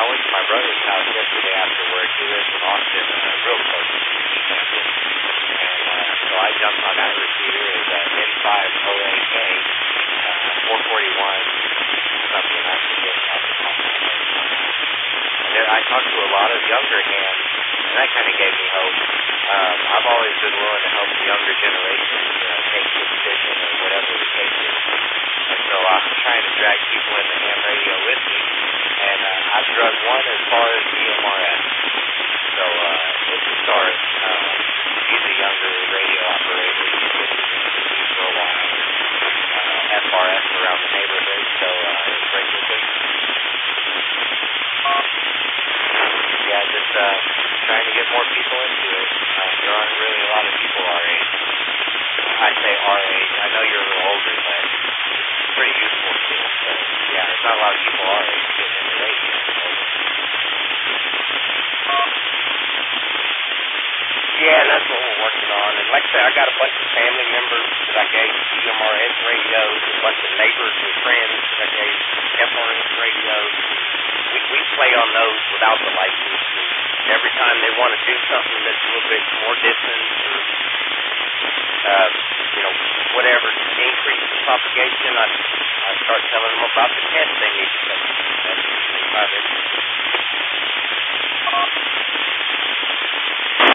I went to my brother's house yesterday after work. He lives in Austin, real close to Kansas. And so I jumped on that receiver as N5OAK, 441, something I forget off the top of my head. And then I talked to a lot of younger hands, and that kind of gave me hope. I've always been willing to help the younger generation take this fishing or whatever the case is. And so I'm trying to drag people into ham radio with me, and I've drug one as far as DMRS. So it's a start. He's a younger radio operator. He's been in the industry for a while. FRS around the neighborhood, so it's great to see. Yeah, just trying to get more people into it. There aren't really a lot of people our age. I say our age. I know you're a little older, but it's pretty useful still. But yeah, there's not a lot of people our age getting into radio. Yeah, that's what we're working on. And like I said, I got a bunch of family members that I gave DMRS radios, a bunch of neighbors and friends that I gave FRS radios. We play on those without the license. And every time they want to do something that's a little bit more distance or, whatever, increase the propagation, I start telling them about the test they need to take. That's usually about it.